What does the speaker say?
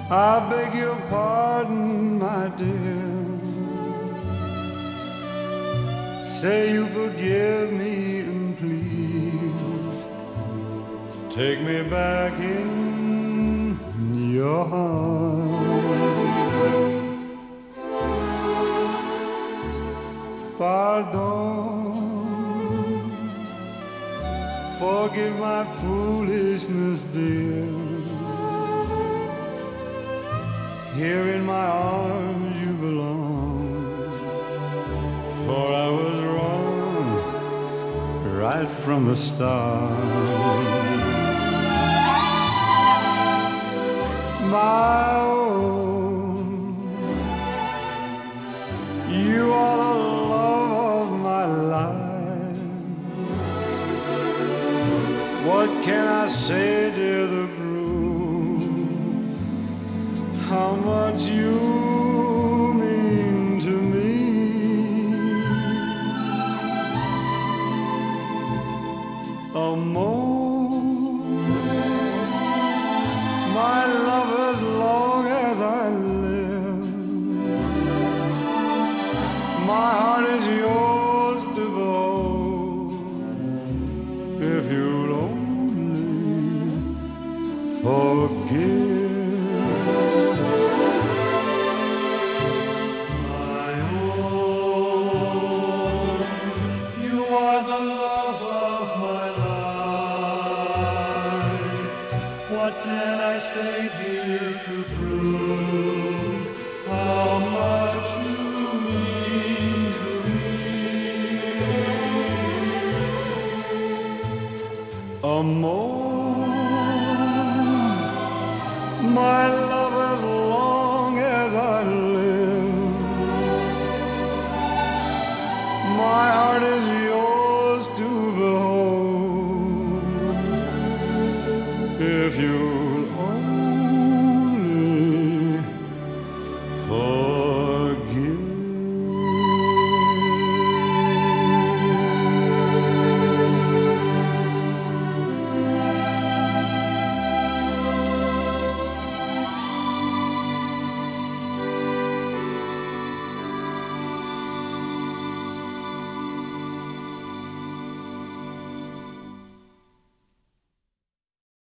I beg your pardon, my dear. Say you forgive me and please take me back in your heart. Pardon, forgive my foolishness, dear. Here in my arms you belong, for I was wrong right from the start. My own, you are the love of my life. What can I say, dear, to prove how much you mean to me? Amor, my love, as long as I live, my heart is yours to hold. If you'll only forgive. My own, you are the love of my life. What can I say, dear, to prove how much you mean to me? Amor, my love, as long as I live, my heart is yours to behold. If you